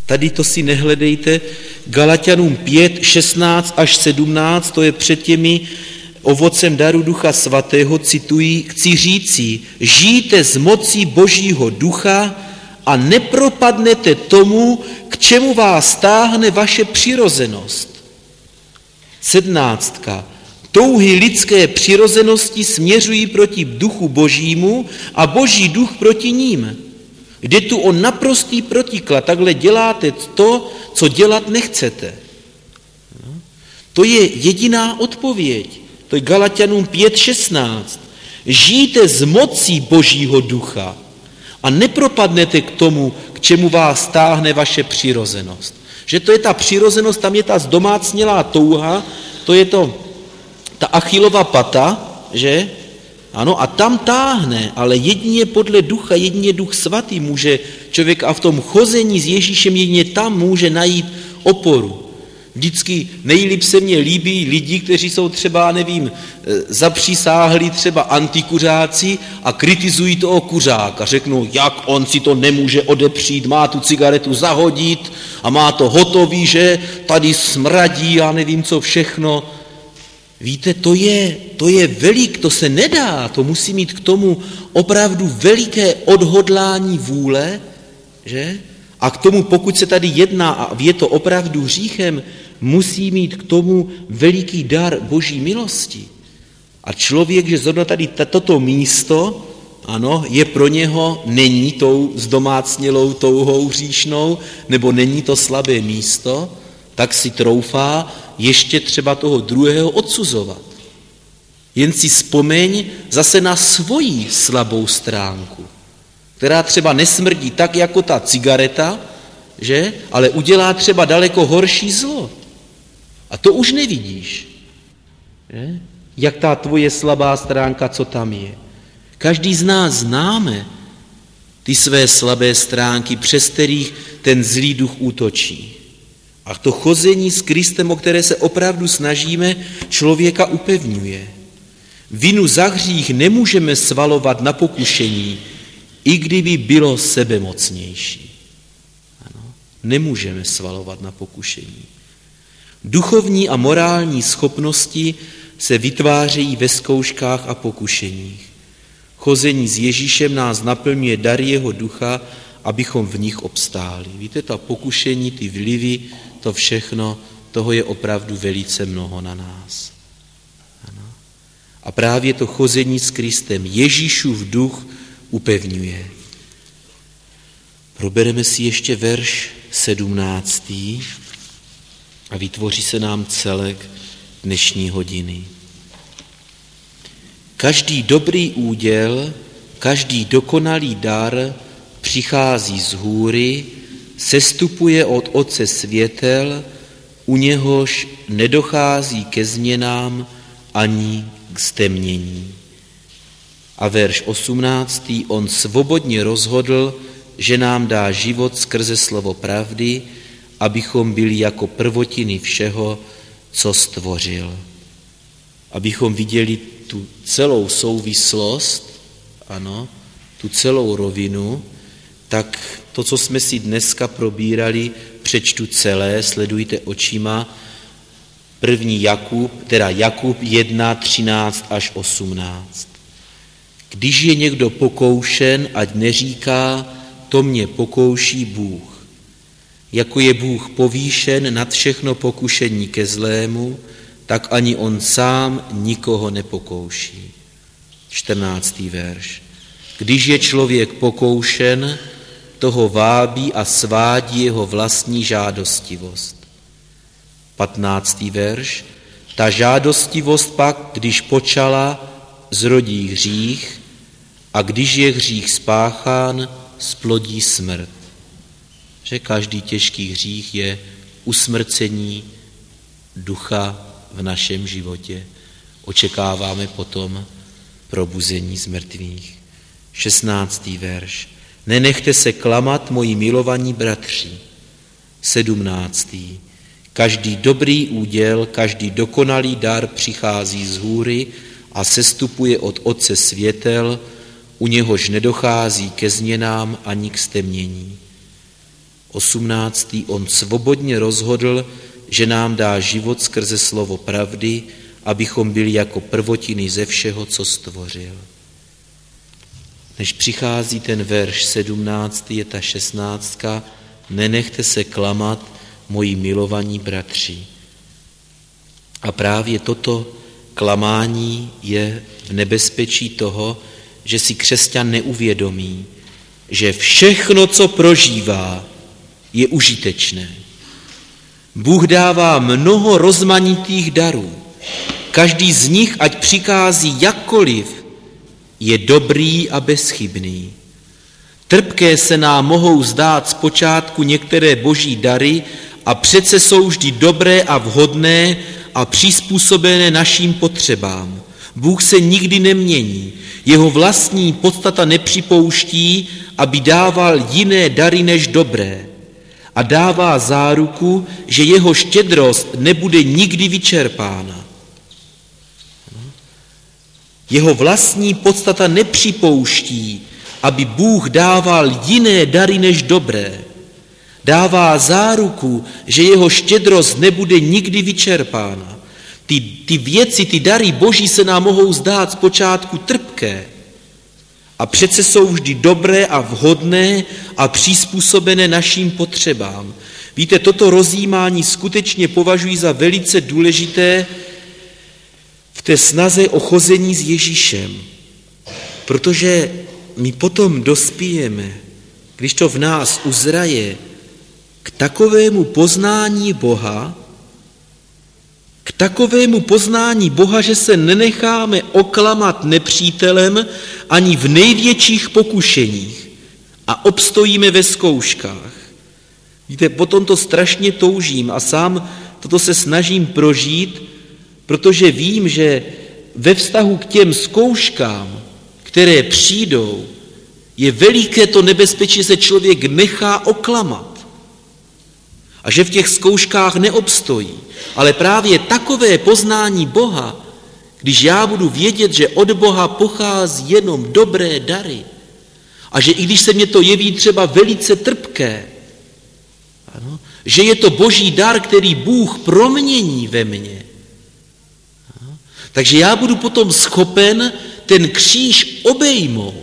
Tady to si nehledejte. Galatianům 5, 16 až 17, to je před těmi ovocem daru Ducha Svatého, cituji, chci říci, žijte z mocí Božího ducha a nepropadnete tomu, k čemu vás táhne vaše přirozenost. 17. Touhy lidské přirozenosti směřují proti duchu Božímu a Boží duch proti ním. Jde tu o naprostý protiklad, takhle děláte to, co dělat nechcete. To je jediná odpověď. To je Galatianům 5.16. Žijte z mocí Božího ducha a nepropadnete k tomu, k čemu vás táhne vaše přirozenost. Že to je ta přirozenost, tam je ta zdomácnělá touha, to je ta Achillova pata, že? Ano, a tam táhne, ale jedině podle ducha, jedině Duch Svatý může člověk a v tom chození s Ježíšem jedině tam může najít oporu. Vždycky nejlíp se mně líbí lidi, kteří jsou třeba, nevím, zapřísáhlí třeba antikuřáci a kritizují toho kuřáka. Řeknou, jak on si to nemůže odepřít, má tu cigaretu zahodit a má to hotový, že tady smradí, já nevím co všechno. Víte, to je velik, to se nedá, to musí mít k tomu opravdu veliké odhodlání vůle, že? A k tomu, pokud se tady jedná a je to opravdu hříchem, musí mít k tomu veliký dar Boží milosti. A člověk, že zrovna tady toto místo, ano, je pro něho, není tou zdomácnělou touhou hříšnou, nebo není to slabé místo, tak si troufá ještě třeba toho druhého odsuzovat. Jen si vzpomeň zase na svoji slabou stránku, která třeba nesmrdí tak jako ta cigareta, že? Ale udělá třeba daleko horší zlo. A to už nevidíš. Že? Jak ta tvoje slabá stránka, co tam je. Každý z nás známe ty své slabé stránky, přes kterých ten zlý duch útočí. A to chození s Kristem, o které se opravdu snažíme, člověka upevňuje. Vinu za hřích nemůžeme svalovat na pokušení, i kdyby bylo sebemocnější. Ano, nemůžeme svalovat na pokušení. Duchovní a morální schopnosti se vytvářejí ve zkouškách a pokušeních. Chození s Ježíšem nás naplňuje dar jeho ducha, abychom v nich obstáli. Víte, ta pokušení, ty vlivy, to všechno, toho je opravdu velice mnoho na nás. Ano. A právě to chození s Kristem, Ježíšův duch, upevňuje. Probereme si ještě verš 17. a vytvoří se nám celek dnešní hodiny. Každý dobrý úděl, každý dokonalý dar přichází z hůry, sestupuje od Otce světel, u něhož nedochází ke změnám ani k stemnění. A verš 18. On svobodně rozhodl, že nám dá život skrze slovo pravdy, abychom byli jako prvotiny všeho, co stvořil. Abychom viděli tu celou souvislost, ano, tu celou rovinu, tak to, co jsme si dneska probírali, přečtu celé, sledujte očima, první Jakub 1, 13 až 18. Když je někdo pokoušen, ať neříká, to mě pokouší Bůh. Jako je Bůh povýšen nad všechno pokušení ke zlému, tak ani on sám nikoho nepokouší. 14. verš. Když je člověk pokoušen, toho vábí a svádí jeho vlastní žádostivost. 15. verš. Ta žádostivost pak, když počala, zrodí hřích a když je hřích spáchán, splodí smrt. Že každý těžký hřích je usmrcení ducha v našem životě. Očekáváme potom probuzení z mrtvých. 16. verš. Nenechte se klamat, moji milovaní bratři. 17. Každý dobrý úděl, každý dokonalý dar přichází z hůry a sestupuje od Otce světel, u něhož nedochází ke změnám ani k stemnění. 18. On svobodně rozhodl, že nám dá život skrze slovo pravdy, abychom byli jako prvotiny ze všeho, co stvořil. Než přichází ten verš 17, je ta 16. Nenechte se klamat, moji milovaní bratři. A právě toto klamání je v nebezpečí toho, že si křesťan neuvědomí, že všechno, co prožívá, je užitečné. Bůh dává mnoho rozmanitých darů. Každý z nich, ať přichází jakkoliv, je dobrý a bezchybný. Trpké se nám mohou zdát zpočátku některé boží dary a přece jsou vždy dobré a vhodné a přizpůsobené našim potřebám. Bůh se nikdy nemění. Jeho vlastní podstata nepřipouští, aby dával jiné dary než dobré. A dává záruku, že jeho štědrost nebude nikdy vyčerpána. Jeho vlastní podstata nepřipouští, aby Bůh dával jiné dary než dobré. Dává záruku, že jeho štědrost nebude nikdy vyčerpána. Ty věci, ty dary Boží se nám mohou zdát zpočátku trpké a přece jsou vždy dobré a vhodné a přizpůsobené našim potřebám. Víte, toto rozjímání skutečně považuji za velice důležité v té snaze o chození s Ježíšem, protože my potom dospějeme, když to v nás uzraje, k takovému poznání Boha, že se nenecháme oklamat nepřítelem ani v největších pokušeních a obstojíme ve zkouškách. Víte, potom to strašně toužím a sám toto se snažím prožít, protože vím, že ve vztahu k těm zkouškám, které přijdou, je veliké to nebezpečí, že se člověk nechá oklamat a že v těch zkouškách neobstojí. Ale právě takové poznání Boha, když já budu vědět, že od Boha pochází jenom dobré dary a že i když se mně to jeví třeba velice trpké, ano, že je to boží dar, který Bůh promění ve mně, ano, takže já budu potom schopen ten kříž obejmout.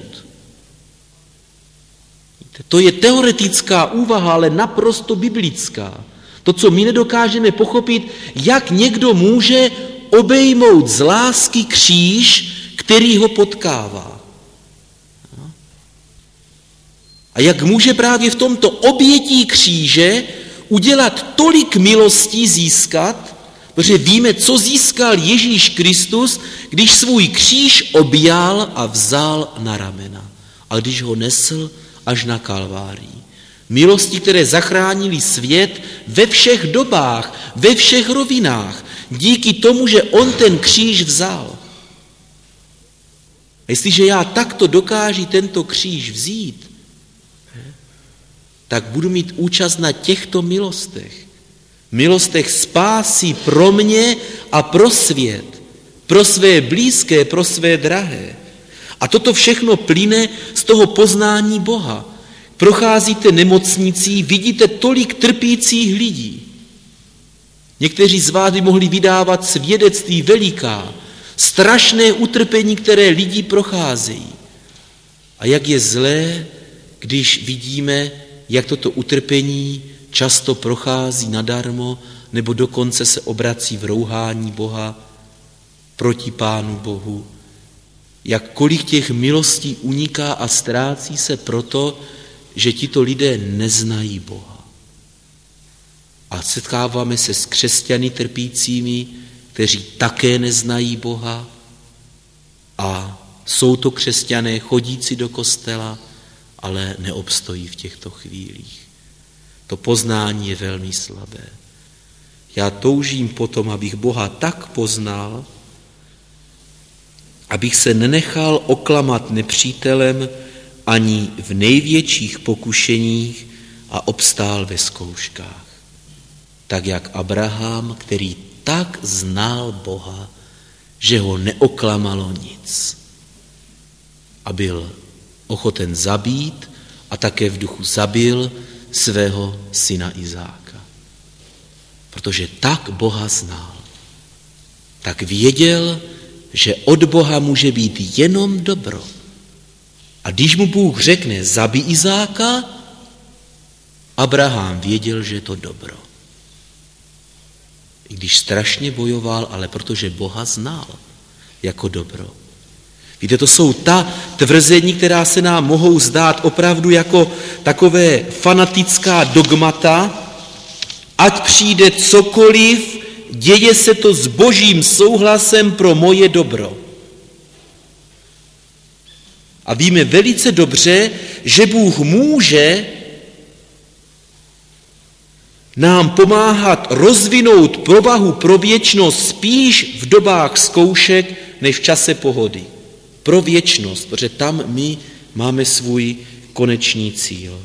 To je teoretická úvaha, ale naprosto biblická. To, co my nedokážeme pochopit, jak někdo může obejmout z lásky kříž, který ho potkává. A jak může právě v tomto obětí kříže udělat tolik milostí získat, protože víme, co získal Ježíš Kristus, když svůj kříž objal a vzal na ramena. A když ho nesl až na Kalvárii. Milosti, které zachránili svět ve všech dobách, ve všech rovinách, díky tomu, že on ten kříž vzal. A jestliže já takto dokážu tento kříž vzít, tak budu mít účast na těchto milostech. Milostech spásy pro mě a pro svět, pro své blízké, pro své drahé. A toto všechno plyne z toho poznání Boha. Procházíte nemocnicí, vidíte tolik trpících lidí. Někteří z vás by mohli vydávat svědectví veliká, strašné utrpení, které lidi procházejí. A jak je zlé, když vidíme, jak toto utrpení často prochází nadarmo, nebo dokonce se obrací v rouhání Boha proti Pánu Bohu. Jak kolik těch milostí uniká a ztrácí se proto, že tito lidé neznají Boha. A setkáváme se s křesťany trpícími, kteří také neznají Boha a jsou to křesťané chodící do kostela, ale neobstojí v těchto chvílích. To poznání je velmi slabé. Já toužím potom, abych Boha tak poznal, abych se nenechal oklamat nepřítelem ani v největších pokušeních a obstál ve zkouškách. Tak jak Abraham, který tak znal Boha, že ho neoklamalo nic. A byl ochoten zabít a také v duchu zabil svého syna Izáka. Protože tak Boha znal. Tak věděl, že od Boha může být jenom dobro. A když mu Bůh řekne, zabij Izáka, Abraham věděl, že je to dobro. I když strašně bojoval, ale protože Boha znal jako dobro. Víte, to jsou ta tvrzení, která se nám mohou zdát opravdu jako takové fanatická dogmata, ať přijde cokoliv, děje se to s Božím souhlasem pro moje dobro. A víme velice dobře, že Bůh může nám pomáhat rozvinout provahu pro věčnost spíš v dobách zkoušek, než v čase pohody. Pro věčnost, protože tam my máme svůj konečný cíl.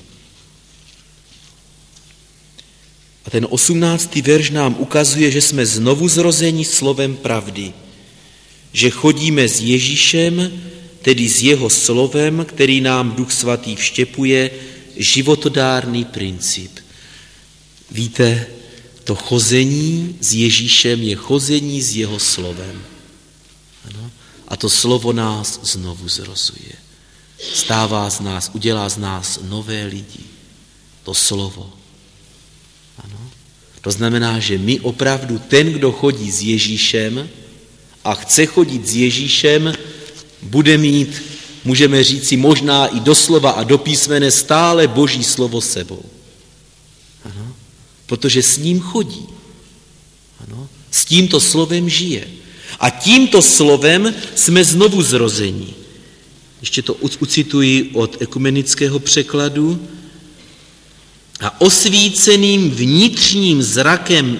A ten 18. verš nám ukazuje, že jsme znovu zrozeni slovem pravdy. Že chodíme s Ježíšem, tedy s jeho slovem, který nám Duch Svatý vštěpuje, životodárný princip. Víte, to chození s Ježíšem je chození s jeho slovem. Ano? A to slovo nás znovu zrozuje. Stává z nás, udělá z nás nové lidi. To slovo. Ano? To znamená, že my opravdu ten, kdo chodí s Ježíšem a chce chodit s Ježíšem, bude mít, můžeme říci, možná i doslova a do písmene stále Boží slovo sebou. Ano? Protože s ním chodí. Ano? S tímto slovem žije. A tímto slovem jsme znovu zrozeni. Ještě to ucituji od ekumenického překladu. A osvíceným vnitřním zrakem,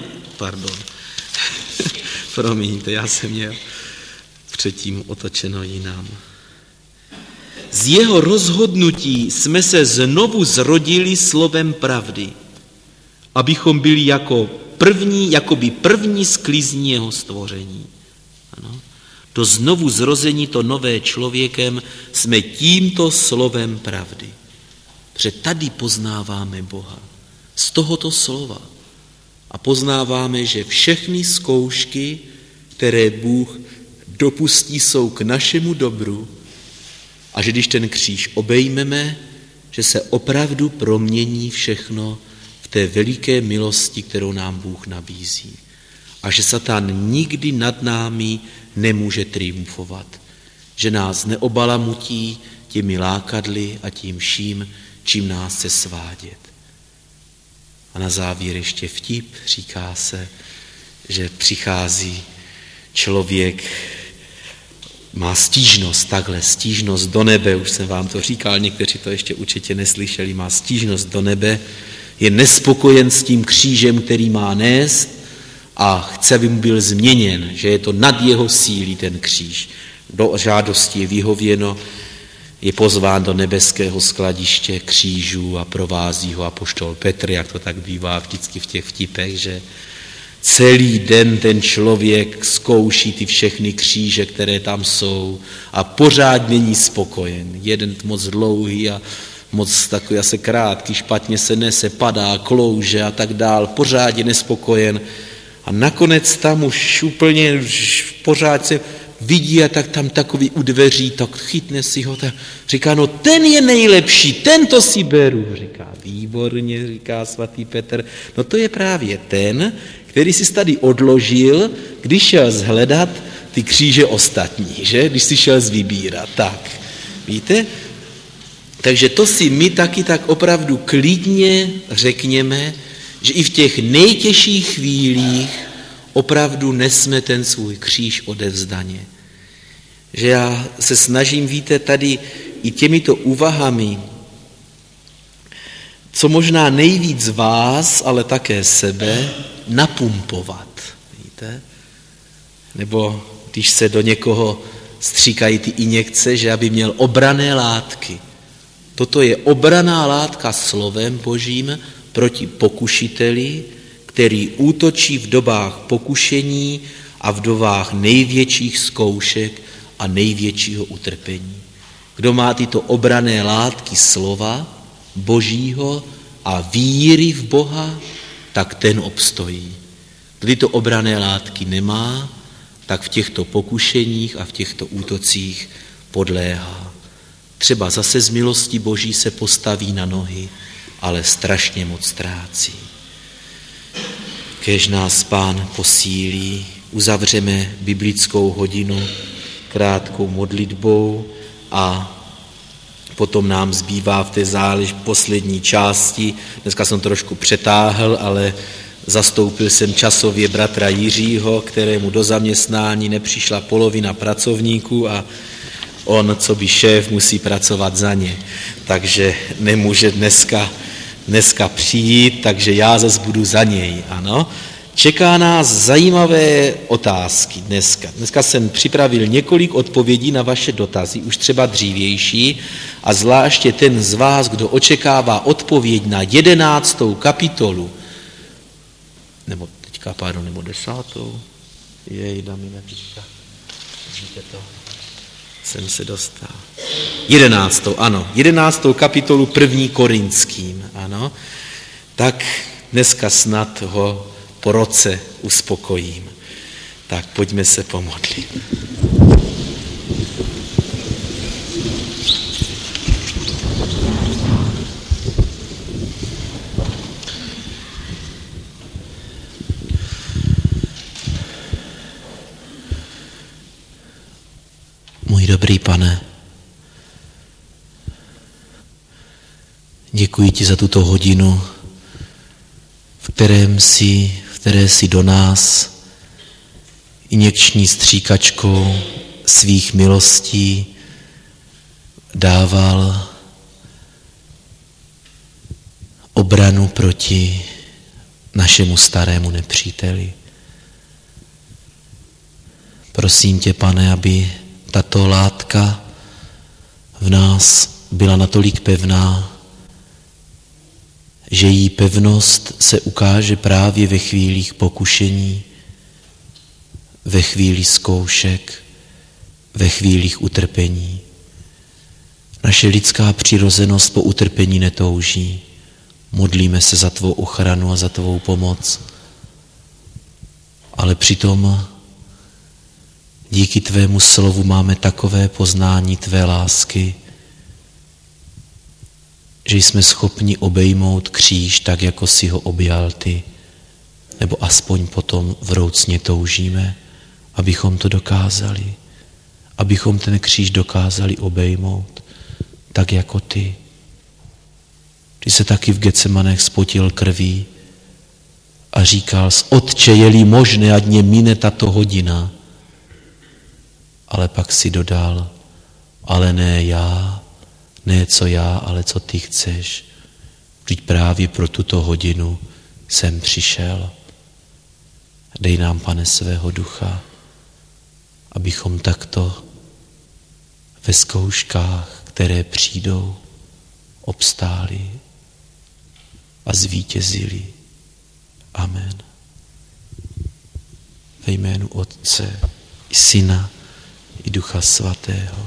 promiňte, já jsem měl předtím otočeno jinam. Z jeho rozhodnutí jsme se znovu zrodili slovem pravdy, abychom byli jakoby první sklizní jeho stvoření. Ano. To znovu zrození, to nové člověkem, jsme tímto slovem pravdy. Protože tady poznáváme Boha. Z tohoto slova. A poznáváme, že všechny zkoušky, které Bůh dopustí, jsou k našemu dobru a že když ten kříž obejmeme, že se opravdu promění všechno v té veliké milosti, kterou nám Bůh nabízí. A že Satan nikdy nad námi nemůže triumfovat. Že nás neobalamutí těmi lákadly a tím vším, čím nás chce svádět. A na závěr ještě vtip, říká se, že přichází člověk, má stížnost do nebe, už jsem vám to říkal, někteří to ještě určitě neslyšeli, má stížnost do nebe, je nespokojen s tím křížem, který má nést a chce, aby mu byl změněn, že je to nad jeho síly ten kříž. Do žádosti je vyhověno, je pozván do nebeského skladiště křížů a provází ho apoštol Petr, jak to tak bývá vždycky v těch vtipech, že celý den ten člověk zkouší ty všechny kříže, které tam jsou a pořád není spokojen. Jeden moc dlouhý a moc takový asi krátký, špatně se nese, padá, klouže a tak dál, pořád je nespokojen. A nakonec tam už úplně pořád se vidí a tak tam takový u dveří, tak chytne si ho, tak říká, no ten je nejlepší, tento si beru. Říká, výborně, říká svatý Petr, no to je právě ten, který si tady odložil, když šel zhledat ty kříže ostatní, že? Když si šel zvybírat, tak. Víte? Takže to si my taky tak opravdu klidně řekněme, že i v těch nejtěžších chvílích opravdu nesme ten svůj kříž odevzdaně. Že já se snažím, víte, tady i těmito úvahami, co možná nejvíc vás, ale také sebe, napumpovat. Víte? Nebo když se do někoho stříkají ty injekce, že aby měl obranné látky. Toto je obranná látka slovem Božím proti pokušiteli, který útočí v dobách pokušení a v dobách největších zkoušek a největšího utrpení. Kdo má tyto obranné látky slova Božího, a víry v Boha, tak ten obstojí. Kdy to obranné látky nemá, tak v těchto pokušeních a v těchto útocích podléhá. Třeba zase z milosti Boží se postaví na nohy, ale strašně moc ztrácí. Kéž nás Pán posílí, uzavřeme biblickou hodinu krátkou modlitbou a potom nám zbývá v té poslední části. Dneska jsem trošku přetáhl, ale zastoupil jsem časově bratra Jiřího, kterému do zaměstnání nepřišla polovina pracovníků a on, co by šéf, musí pracovat za ně. Takže nemůže dneska přijít, takže já zase budu za něj, ano. Čeká nás zajímavé otázky dneska. Dneska jsem připravil několik odpovědí na vaše dotazy, už třeba dřívější, a zvláště ten z vás, kdo očekává odpověď na 11. kapitolu, nebo 10. Vidíte to? Jsem se dostal. 11. ano. 11. kapitolu 1. Korinským, ano. Tak dneska snad ho po roce uspokojím. Tak pojďme se pomodlit. Můj dobrý Pane, děkuji ti za tuto hodinu, v které si do nás injekční stříkačkou svých milostí dával obranu proti našemu starému nepříteli. Prosím tě, Pane, aby tato látka v nás byla natolik pevná, že její pevnost se ukáže právě ve chvílích pokušení, ve chvíli zkoušek, ve chvílích utrpení. Naše lidská přirozenost po utrpení netouží. Modlíme se za tvou ochranu a za tvou pomoc. Ale přitom díky tvému slovu máme takové poznání tvé lásky, že jsme schopni obejmout kříž tak, jako si ho objal ty, nebo aspoň potom vroucně toužíme, abychom to dokázali, abychom ten kříž dokázali obejmout tak, jako ty. Ty se taky v Getsemanech spotil krví a říkal, Otče, je-li možné, ať mě mine tato hodina. Ale pak si dodal, ale ne já, ne co já, ale co ty chceš. Vždyť právě pro tuto hodinu jsem přišel. Dej nám, Pane, svého ducha, abychom takto ve zkouškách, které přijdou, obstáli a zvítězili. Amen. Ve jménu Otce i Syna i Ducha Svatého.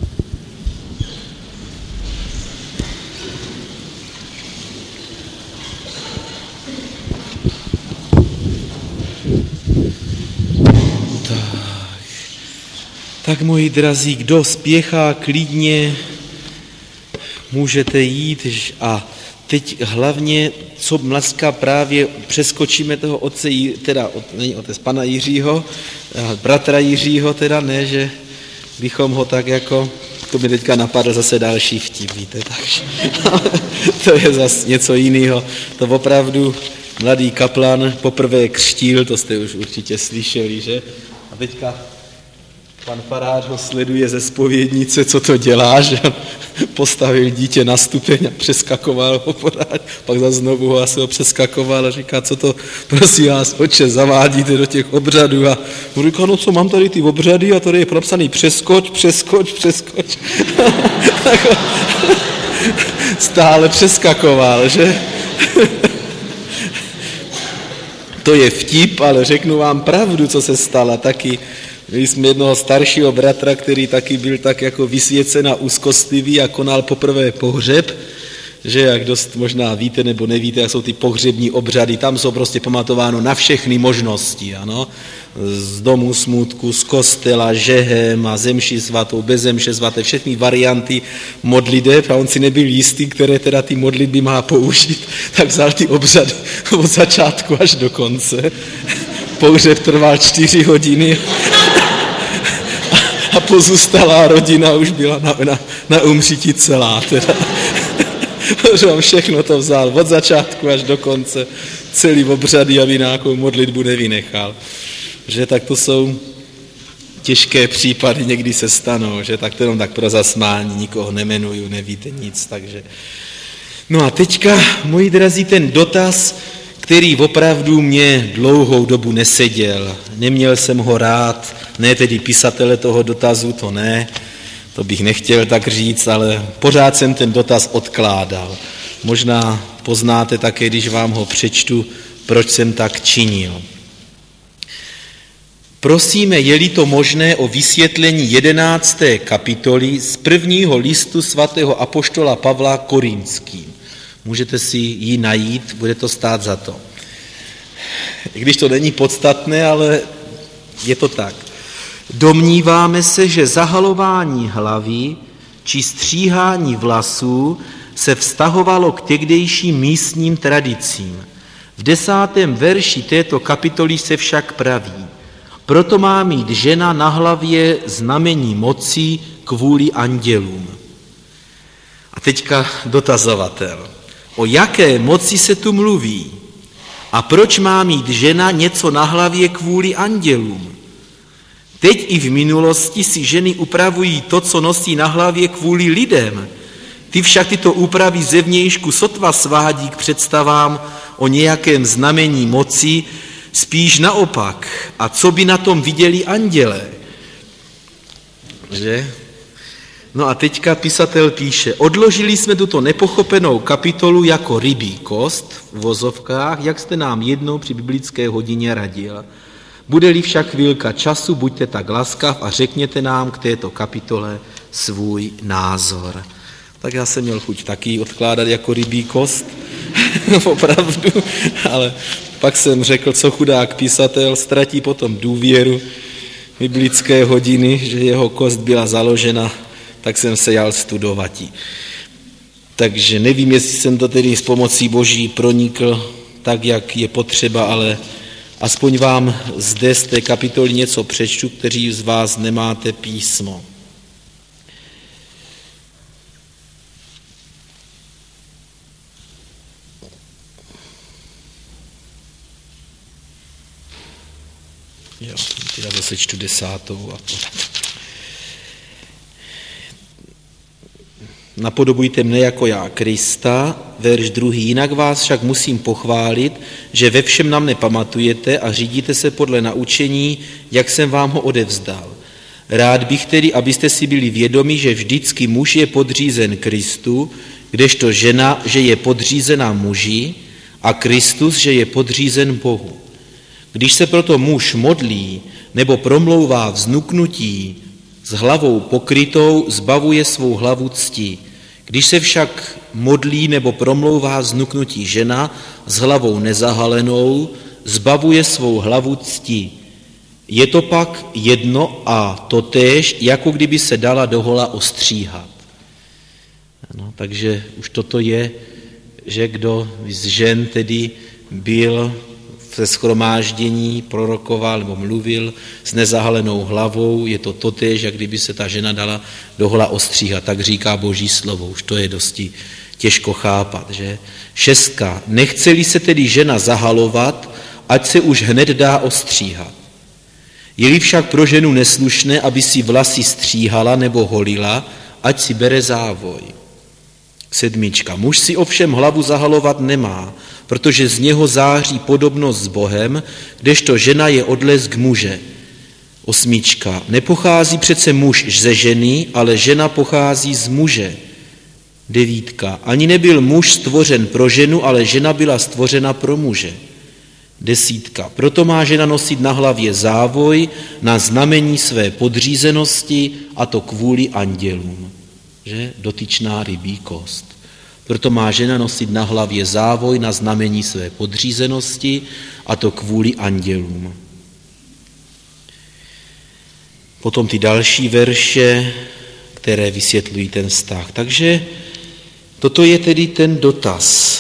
Tak moji drazí, kdo spěchá klidně, můžete jít a teď hlavně, co dneska právě přeskočíme toho otce, teda není otec, pana Jiřího, bratra Jiřího, teda ne, že bychom ho tak jako, to mi teďka napadl zase další vtip, víte, takže to je zase něco jiného. To opravdu mladý kaplan poprvé křtil, to jste už určitě slyšeli, že? A teďka pan farář ho sleduje ze zpovědnice, co to dělá, že postavil dítě na stupeň a přeskakoval ho pořád, pak zase znovu ho asi ho přeskakoval a říká, co to, prosím vás, Otče, zavádíte do těch obřadů. A on říká, no co, mám tady ty obřady a tady je napsaný přeskoč. Stále přeskakoval, že? To je vtip, ale řeknu vám pravdu, co se stalo. Taky měli jsme jednoho staršího bratra, který taky byl tak jako vysvěcen a úzkostlivý a konal poprvé pohřeb, že jak dost možná víte nebo nevíte, jak jsou ty pohřební obřady, tam jsou prostě pamatováno na všechny možnosti, ano, z domu smutku, z kostela, žehem a ze mši svatou, bez mše svaté, všechny varianty modliteb a on si nebyl jistý, které teda ty modlitby má použít, tak vzal ty obřady od začátku až do konce. Pohřeb trval 4 hodiny a pozůstalá rodina už byla na umřití celá. Teda. Protože on všechno to vzal od začátku až do konce, celý obřady, aby nějakou modlitbu nevynechal. Že tak to jsou těžké případy, někdy se stanou, že tak to jenom tak pro zasmání, nikoho nemenuju, nevíte nic, takže. No a teďka, moji drazí, ten dotaz, který opravdu mě dlouhou dobu neseděl. Neměl jsem ho rád, ne tedy pisatele toho dotazu, to ne, to bych nechtěl tak říct, ale pořád jsem ten dotaz odkládal. Možná poznáte také, když vám ho přečtu, proč jsem tak činil. Prosíme, je-li to možné, o vysvětlení 11. kapitoly z 1. listu svatého apoštola Pavla Korinským. Můžete si ji najít, bude to stát za to. I když to není podstatné, ale je to tak. Domníváme se, že zahalování hlavy či stříhání vlasů se vztahovalo k někdejším místním tradicím. V 10. verši této kapitoly se však praví: proto má mít žena na hlavě znamení moci kvůli andělům. A teďka dotazovatel. O jaké moci se tu mluví? A proč má mít žena něco na hlavě kvůli andělům? Teď i v minulosti si ženy upravují to, co nosí na hlavě kvůli lidem. Ty však tyto úpravy zevnějšku sotva svádí k představám o nějakém znamení moci, spíš naopak. A co by na tom viděli andělé? Že? No a teďka pisatel píše, odložili jsme tuto nepochopenou kapitolu jako rybí kost v uvozovkách, jak jste nám jednou při biblické hodině radil. Bude-li však chvílka času, buďte tak laskav a řekněte nám k této kapitole svůj názor. Tak já jsem měl chuť taky odkládat jako rybí kost, opravdu, ale pak jsem řekl, co chudák pisatel, ztratí potom důvěru biblické hodiny, že jeho kost byla založena, tak jsem se jal studovat. Takže nevím, jestli jsem to tedy s pomocí Boží pronikl tak, jak je potřeba, ale aspoň vám zde z té kapitoly něco přečtu, kteří z vás nemáte písmo. Jo, teda zase čtu 10. Napodobujte mne jako já Krista, verš 2. Jinak vás však musím pochválit, že ve všem na mne pamatujete a řídíte se podle naučení, jak jsem vám ho odevzdal. Rád bych tedy, abyste si byli vědomi, že vždycky muž je podřízen Kristu, kdežto žena, že je podřízena muži a Kristus, že je podřízen Bohu. Když se proto muž modlí nebo promlouvá vznuknutí s hlavou pokrytou, zbavuje svou hlavu cti. Když se však modlí nebo promlouvá vznuknutí žena s hlavou nezahalenou, zbavuje svou hlavu cti. Je to pak jedno a totéž, jako kdyby se dala dohola ostříhat. No, takže už toto je, že kdo z žen tedy byl ve shromáždění, prorokoval nebo mluvil s nezahalenou hlavou, je to totéž, jak kdyby se ta žena dala dohola ostříhat. Tak říká Boží slovo, už to je dosti těžko chápat. Že? 6. Nechce-li se tedy žena zahalovat, ať se už hned dá ostříhat. Je-li však pro ženu neslušné, aby si vlasy stříhala nebo holila, ať si bere závoj. 7. Muž si ovšem hlavu zahalovat nemá, protože z něho září podobnost s Bohem, kdežto žena je odlesk muže. 8. Nepochází přece muž ze ženy, ale žena pochází z muže. 9. Ani nebyl muž stvořen pro ženu, ale žena byla stvořena pro muže. 10. Proto má žena nosit na hlavě závoj na znamení své podřízenosti, a to kvůli andělům. Že? Dotyčná rybí kost. Proto má žena nosit na hlavě závoj na znamení své podřízenosti, a to kvůli andělům. Potom ty další verše, které vysvětlují ten vztah. Takže toto je tedy ten dotaz.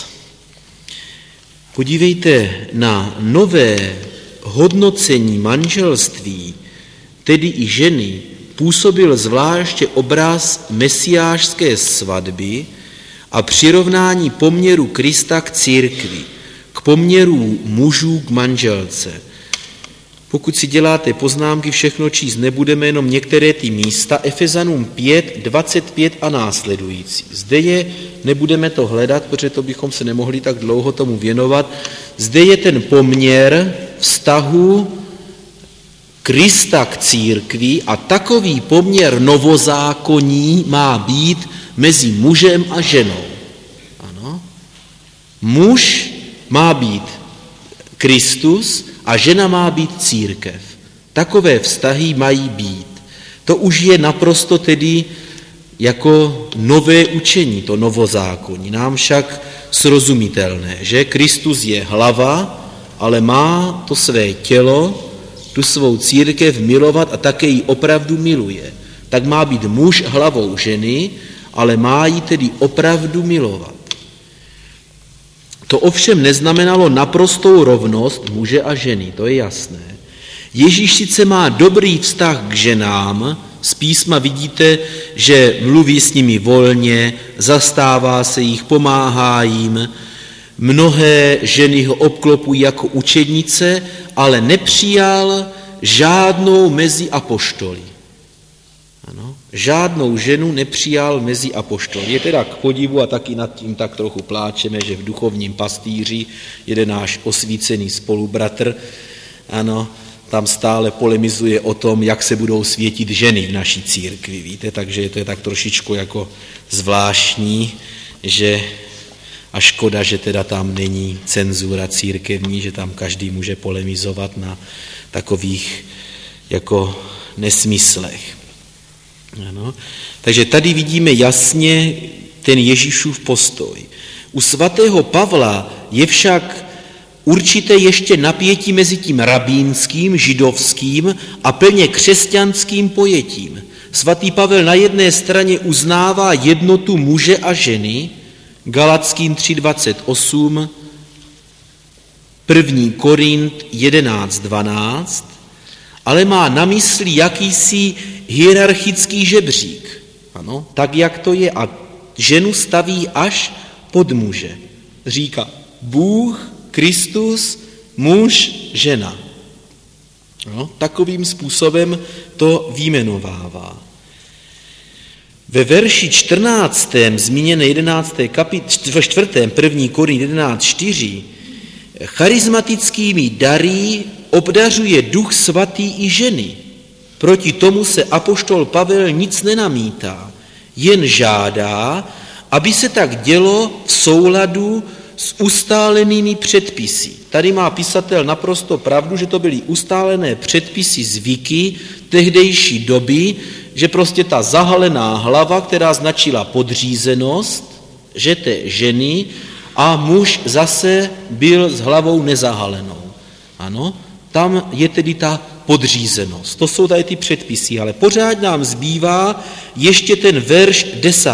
Podívejte, na nové hodnocení manželství, tedy i ženy, působil zvláště obraz mesiášské svatby a přirovnání poměru Krista k církvi, k poměru mužů k manželce. Pokud si děláte poznámky, všechno číst nebudeme, jenom některé ty místa, Efezanům 5, 25 a následující. Zde je, nebudeme to hledat, protože to bychom se nemohli tak dlouho tomu věnovat, zde je ten poměr vztahu Krista k církvi a takový poměr novozákonní má být mezi mužem a ženou. Ano. Muž má být Kristus a žena má být církev. Takové vztahy mají být. To už je naprosto tedy jako nové učení, to novozákonní. Nám však srozumitelné, že Kristus je hlava, ale má to své tělo, tu svou církev milovat a také ji opravdu miluje. Tak má být muž hlavou ženy, ale má ji tedy opravdu milovat. To ovšem neznamenalo naprostou rovnost muže a ženy, to je jasné. Ježíš sice má dobrý vztah k ženám, z písma vidíte, že mluví s nimi volně, zastává se jich, pomáhá jim, mnohé ženy ho obklopují jako učednice, ale nepřijal žádnou mezi apoštoly. Ano, žádnou ženu nepřijal mezi apoštoly. Je teda k podivu a taky nad tím tak trochu pláčeme, že v duchovním pastýři jeden náš osvícený spolubratr, ano, tam stále polemizuje o tom, jak se budou světit ženy v naší církvi, víte, takže to je tak trošičku jako zvláštní, že a škoda, že teda tam není cenzura církevní, že tam každý může polemizovat na takových jako nesmyslech. Ano. Takže tady vidíme jasně ten Ježíšův postoj. U svatého Pavla je však určité ještě napětí mezi tím rabínským, židovským a plně křesťanským pojetím. Svatý Pavel na jedné straně uznává jednotu muže a ženy, Galackým 3:28, 1. Korint 11:12, ale má na mysli jakýsi hierarchický žebřík. Ano, tak, jak to je. A ženu staví až pod muže. Říká Bůh, Kristus, muž, žena. No, takovým způsobem to vyjmenovává. Ve verši 14. zmíněné 11. ve 4. 1. Korint 11:4 charizmatickými dary obdařuje Duch Svatý i ženy. Proti tomu se apoštol Pavel nic nenamítá, jen žádá, aby se tak dělo v souladu s ustálenými předpisy. Tady má pisatel naprosto pravdu, že to byly ustálené předpisy, zvyky tehdejší doby, že prostě ta zahalená hlava, která značila podřízenost, že té ženy, a muž zase byl s hlavou nezahalenou. Ano, tam je tedy ta podřízenost. To jsou tady ty předpisy, ale pořád nám zbývá ještě ten verš 10.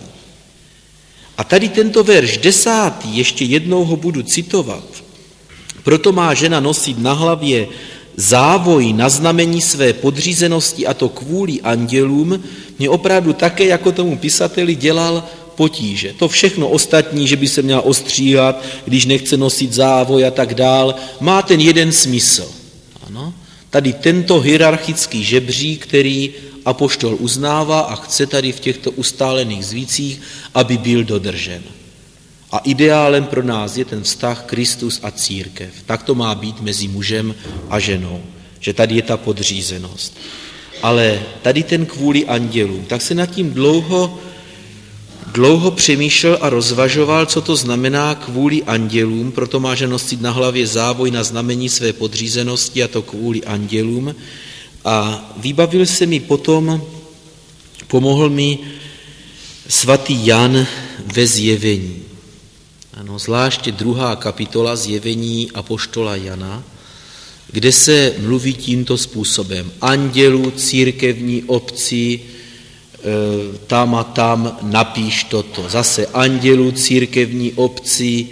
A tady tento verš 10. ještě jednou ho budu citovat. Proto má žena nosit na hlavě závoj na znamení své podřízenosti, a to kvůli andělům, mě opravdu také jako tomu pisateli dělal potíže. To všechno ostatní, že by se měla ostříhat, když nechce nosit závoj a tak dál, má ten jeden smysl. Ano? Tady tento hierarchický žebřík, který apoštol uznává a chce tady v těchto ustálených zvících, aby byl dodržen. A ideálem pro nás je ten vztah Kristus a církev. Tak to má být mezi mužem a ženou, že tady je ta podřízenost. Ale tady ten kvůli andělům, tak se nad tím dlouho přemýšlel a rozvažoval, co to znamená kvůli andělům, proto má žena nosit na hlavě závoj na znamení své podřízenosti, a to kvůli andělům. A vybavil se mi potom, pomohl mi Svatý Jan ve Zjevení. Ano, zvláště 2. kapitola Zjevení apoštola Jana, kde se mluví tímto způsobem. Andělu, církevní obci, tam a tam napíš toto. Zase andělu, církevní obci,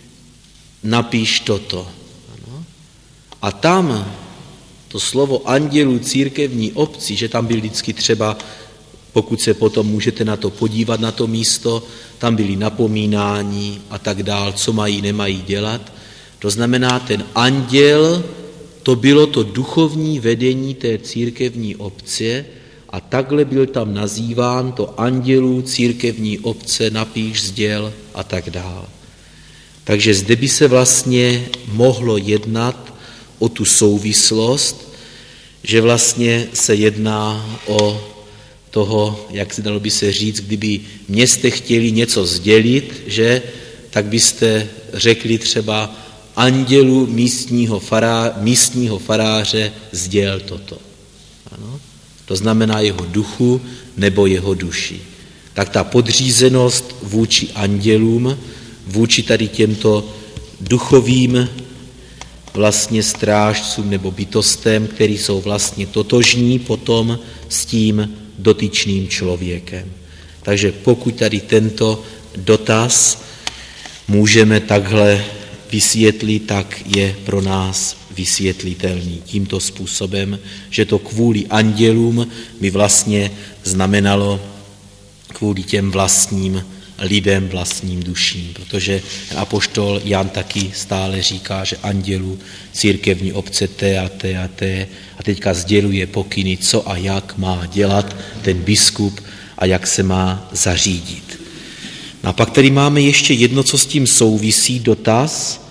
napíš toto. Ano. A tam to slovo andělu, církevní obci, že tam byl vždycky třeba, pokud se potom můžete na to podívat, na to místo, tam byly napomínání a tak dál, co mají, nemají dělat. To znamená, ten anděl, to bylo to duchovní vedení té církevní obce a takhle byl tam nazýván to andělů církevní obce, napíš, sděl a tak dál. Takže zde by se vlastně mohlo jednat o tu souvislost, že vlastně se jedná o toho, jak se dalo by se říct, kdyby mě jste chtěli něco sdělit, že, tak byste řekli třeba andělu místního faráře sděl toto. Ano? To znamená jeho duchu nebo jeho duši. Tak ta podřízenost vůči andělům, vůči tady těmto duchovým vlastně strážcům nebo bytostem, který jsou vlastně totožní potom s tím dotyčným člověkem. Takže pokud tady tento dotaz můžeme takhle vysvětlit, tak je pro nás vysvětlitelný tímto způsobem, že to kvůli andělům by vlastně znamenalo kvůli těm vlastním lidem, vlastním duším, protože apoštol Jan taky stále říká, že andělů církevní obce té a té a té a teďka sděluje pokyny, co a jak má dělat ten biskup a jak se má zařídit. No a pak tady máme ještě jedno, co s tím souvisí, dotaz,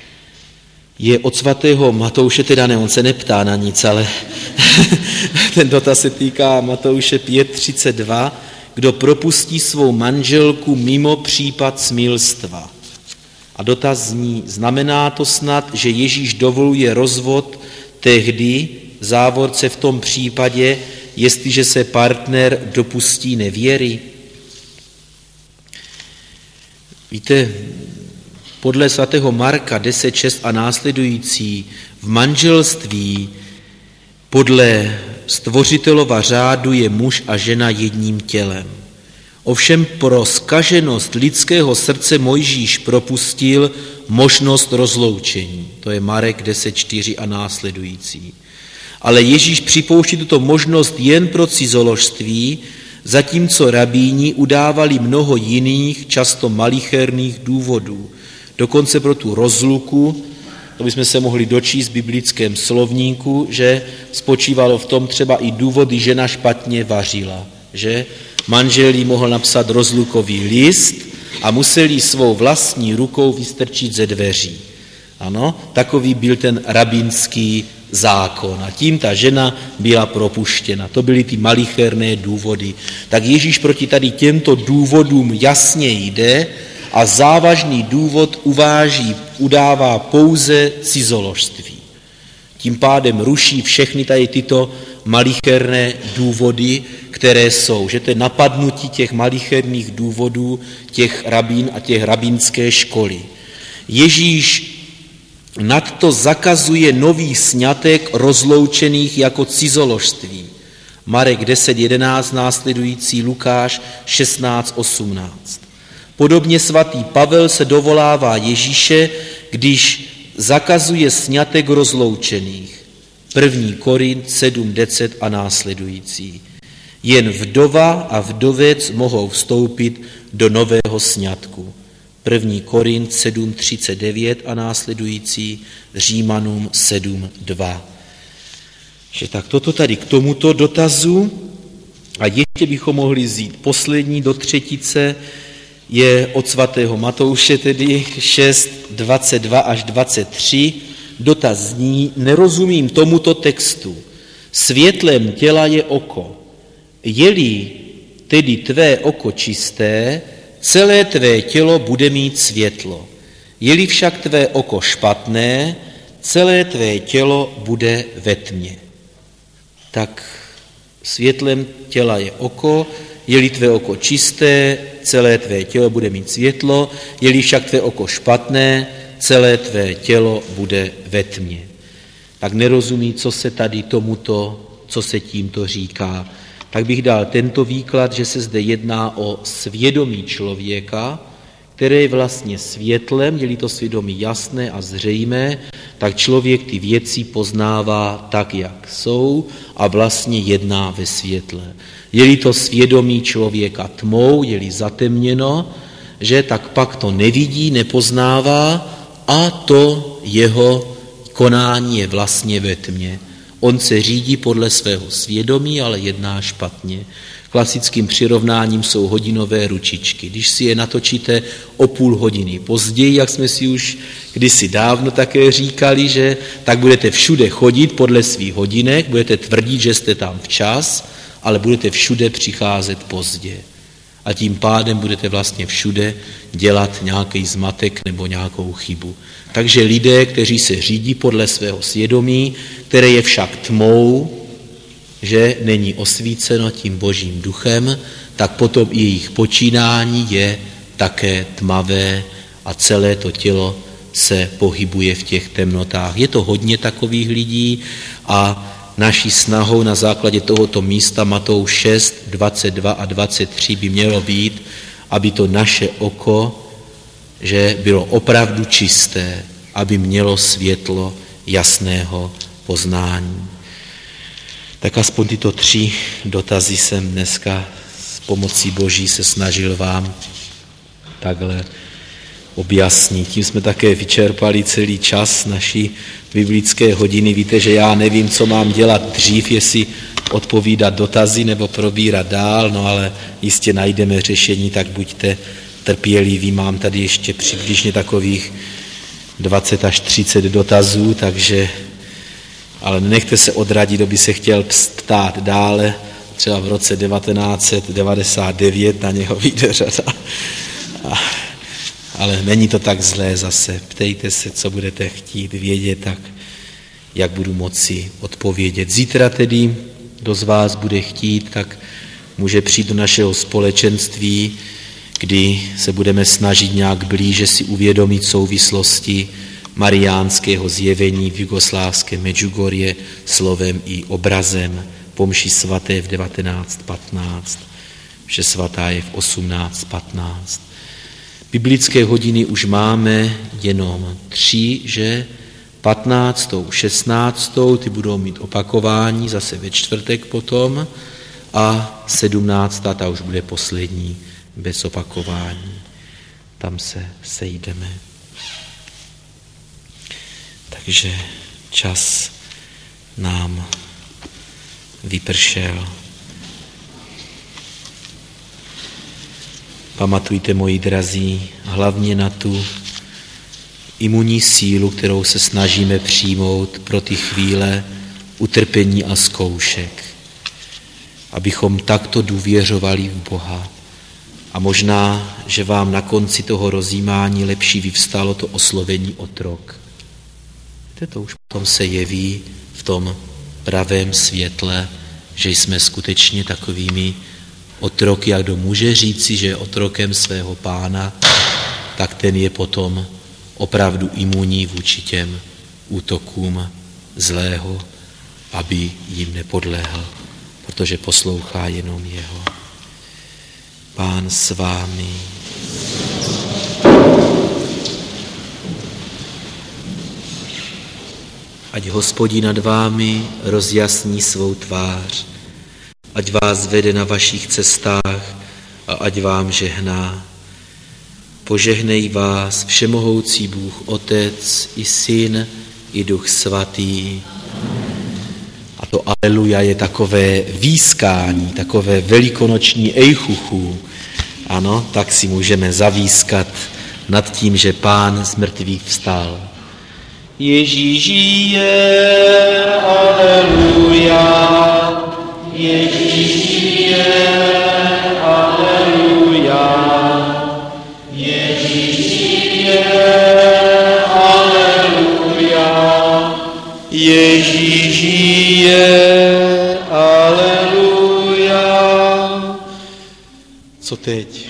je od svatého Matouše, teda ne, on se neptá na nic, ale ten dotaz se týká Matouše 5:32, kdo propustí svou manželku mimo případ smilstva. A dotaz zní, znamená to snad, že Ježíš dovoluje rozvod tehdy, v závorce v tom případě, jestliže se partner dopustí nevěry? Víte, podle svatého Marka 10:6 a následující v manželství podle stvořitelova řádu je muž a žena jedním tělem. Ovšem pro zkaženost lidského srdce Mojžíš propustil možnost rozloučení. To je Marek 10:4 a následující. Ale Ježíš připouští tuto možnost jen pro cizoložství, zatímco rabíni udávali mnoho jiných, často malicherných důvodů. Dokonce pro tu rozluku, to bychom se mohli dočíst v biblickém slovníku, že spočívalo v tom třeba i důvody, žena špatně vařila, že manžel jí mohl napsat rozlukový list a musel jí svou vlastní rukou vystrčit ze dveří. Ano, takový byl ten rabínský zákon a tím ta žena byla propuštěna. To byly ty malicherné důvody. Tak Ježíš proti tady těmto důvodům jasně jde a závažný důvod udává pouze cizoložství. Tím pádem ruší všechny tady tyto malicherné důvody, které jsou, že to je napadnutí těch malicherných důvodů těch rabín a těch rabínské školy. Ježíš nadto zakazuje nový sňatek rozloučených jako cizoložství. Marek 10:11, následující Lukáš 16:18. Podobně svatý Pavel se dovolává Ježíše, když zakazuje sňatek rozloučených. 1. Korint 7:10 a následující. Jen vdova a vdovec mohou vstoupit do nového sňatku. 1. Korint 7:39 a následující, Římanům 7:2. Že tak toto tady k tomuto dotazu a ještě bychom mohli vzít poslední do třetice, je od svatého Matouše tedy 6:22 až 23. Dotaz zní, nerozumím tomuto textu. Světlem těla je oko. Je-li tedy tvé oko čisté, celé tvé tělo bude mít světlo. Je-li však tvé oko špatné, celé tvé tělo bude ve tmě. Tak světlem těla je oko, Je-li tvé oko čisté, celé tvé tělo bude mít světlo, je-li však tvé oko špatné, celé tvé tělo bude ve tmě. Tak nerozumí, co se tady tomuto, co se tímto říká. Tak bych dal tento výklad, že se zde jedná o svědomí člověka, které je vlastně světlem, je-li to svědomí jasné a zřejmé, tak člověk ty věci poznává tak, jak jsou a vlastně jedná ve světle. Je-li to svědomí člověka tmou, je-li zatemněno, že tak pak to nevidí, nepoznává a to jeho konání je vlastně ve tmě. On se řídí podle svého svědomí, ale jedná špatně. Klasickým přirovnáním jsou hodinové ručičky. Když si je natočíte o půl hodiny později, jak jsme si už kdysi dávno také říkali, že tak budete všude chodit podle svých hodinek, budete tvrdit, že jste tam včas, ale budete všude přicházet pozdě. A tím pádem budete vlastně všude dělat nějaký zmatek nebo nějakou chybu. Takže lidé, kteří se řídí podle svého svědomí, které je však tmou, že není osvíceno tím Božím duchem, tak potom i jejich počínání je také tmavé a celé to tělo se pohybuje v těch temnotách. Je to hodně takových lidí a naší snahou na základě tohoto místa Matouš 6, 22 a 23 by mělo být, aby to naše oko, že bylo opravdu čisté, aby mělo světlo jasného poznání. Tak aspoň tyto 3 dotazy jsem dneska s pomocí Boží se snažil vám takhle objasnit. Tím jsme také vyčerpali celý čas naší biblické hodiny. Víte, že já nevím, co mám dělat dřív, jestli odpovídat dotazy nebo probírat dál, no ale jistě najdeme řešení, tak buďte trpěliví. Mám tady ještě přibližně takových 20 až 30 dotazů, takže ale nenechte se odradit, kdo by se chtěl ptát dále, třeba v roce 1999 na něho vyjde řada. Ale není to tak zlé zase. Ptejte se, co budete chtít vědět, tak jak budu moci odpovědět. Zítra tedy, kdo z vás bude chtít, tak může přijít do našeho společenství, kdy se budeme snažit nějak blíže si uvědomit souvislosti mariánského zjevení v jugoslávském Medjugorje slovem i obrazem, po mši svaté v 19:15, mše svatá je v 18:15. Biblické hodiny už máme jenom 3, že 15., 16., ty budou mít opakování zase ve čtvrtek potom a 17. ta už bude poslední bez opakování. Tam se sejdeme. Takže čas nám vypršel. Pamatujte, moji drazí, hlavně na tu imunní sílu, kterou se snažíme přijmout pro ty chvíle utrpení a zkoušek. Abychom takto důvěřovali v Boha. A možná, že vám na konci toho rozjímání lepší vyvstalo to oslovení otrok. To už potom se jeví v tom pravém světle, že jsme skutečně takovými otroky, a kdo může říci, že je otrokem svého Pána, tak ten je potom opravdu imunní vůči těm útokům zlého, aby jim nepodléhl, protože poslouchá jenom jeho. Pán s vámi. Ať Hospodin nad vámi rozjasní svou tvář, ať vás vede na vašich cestách a ať vám žehná. Požehnej vás všemohoucí Bůh Otec i Syn i Duch Svatý. A to aleluja je takové výskání, takové velikonoční ejchuchu. Ano, tak si můžeme zavískat nad tím, že Pán z mrtvých vstal. Ježíš žije, aleluja, Ježíš žije, aleluja, Ježíš žije, aleluja, Ježíš žije, aleluja, Co teď?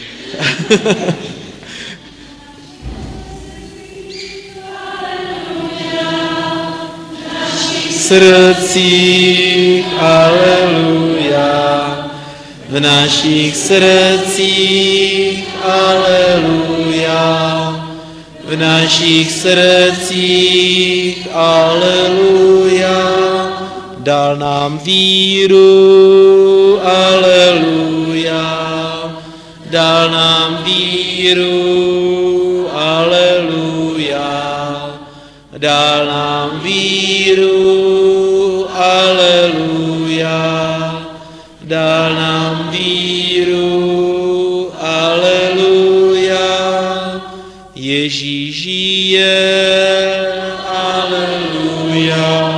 Srdcích, aleluja, v našich srdcích, aleluja, v našich srdcích, aleluja, dal nám víru, aleluja, dal nám víru, aleluja, dal nám víru, aleluja, dal nám víru, aleluja, Ježíš žije, aleluja.